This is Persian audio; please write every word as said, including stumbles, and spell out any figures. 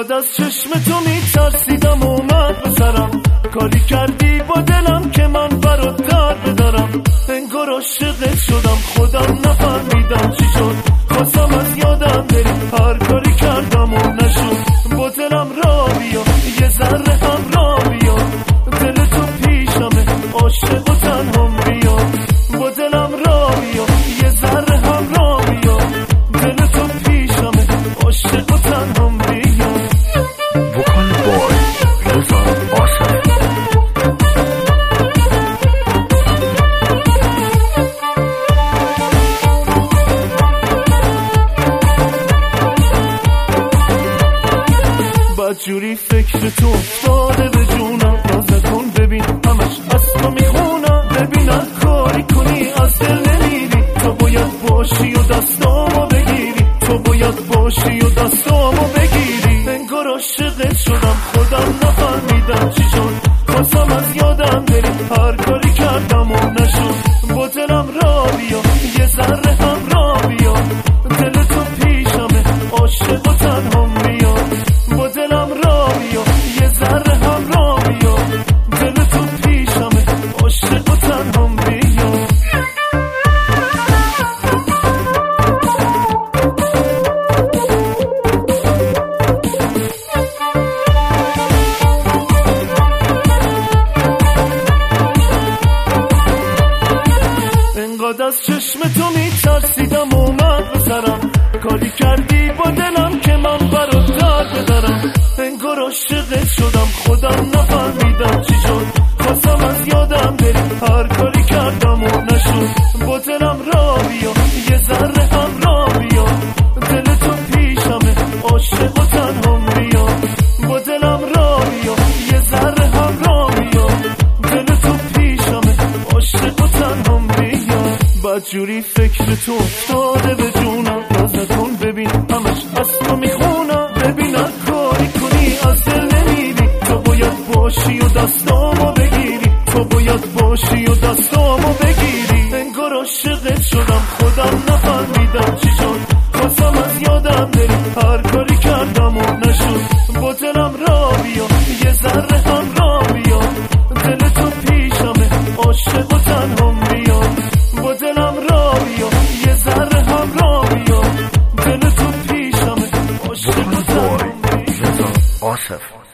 انقدر از چشم تو میترسیدم اومد به سرم، کاری کردی با دلم که من برات درد بدارم. انگار عاشقت شدم خودم نفهمیدم چی شد، خواستم از یادم بری هر کاری کردم و نشد. با دلم را بیا یه ذره هم را بیا، دل تو پیشمه عاشق و تنهام بیا. با دلم را بیا یه ذره هم را بیا، دل تو پیشمه عاشق و تنهام بیا. وکال بای رضا آصف. بدجوری فکر تو افتاده به جونم، باز نکن ببین همش از تو میخونم. ببین هر کاری کنی از دل نمیری، تو باید باشی و دستامو بگیری، تو باید باشی و دستامو بگیری. انگار عاشقت شدم خودم نفهمیدم چی شد، خواستم از یادم بری هر کاری کردم و نشد. با دلم را بیا یه ذره هم را بیا، دل تو پیشمه عاشق و تنهام بیا. با دلم را بیا یه ذره هم را بیا، دل تو پیشمه عاشق و تنهام بیا. انقدر از چشم تو میترسیدم اومد به سرم، کاری کردی با دلم که من برات درد بدارم. انگار عاشقت شدم خودم نفهمیدم چی شد، خواستم از یادم بری هر کاری کردم و نشد. با دلم را بیا یه ذره هم را بیا، دل تو پیشمه عاشق و تنهام بیا. با دلم را بیا یه ذره هم را بیا، دل تو پیشمه عاشق و تنهام بیا. بدجوری فکر تو افتاده به جونم، باز نکن ببین همش از تو میخونم. ببین هر کاری کنی از دل نمیری، تو باید باشی و دستامو بگیری، تو باید باشی و دستامو بگیری. انگار عاشقت شدم خودم نفهمیدم چی شد، خواستم از یادم بری هر کاری کردم و نشد. با دلم را بیا یه ذره هم را بیا، دل تو پیشمه عاشق و تنهام بیا. با دلم را بیا یه ذره هم را بیا، دل تو پیشمه عاشق و تنهام بیا. آصف.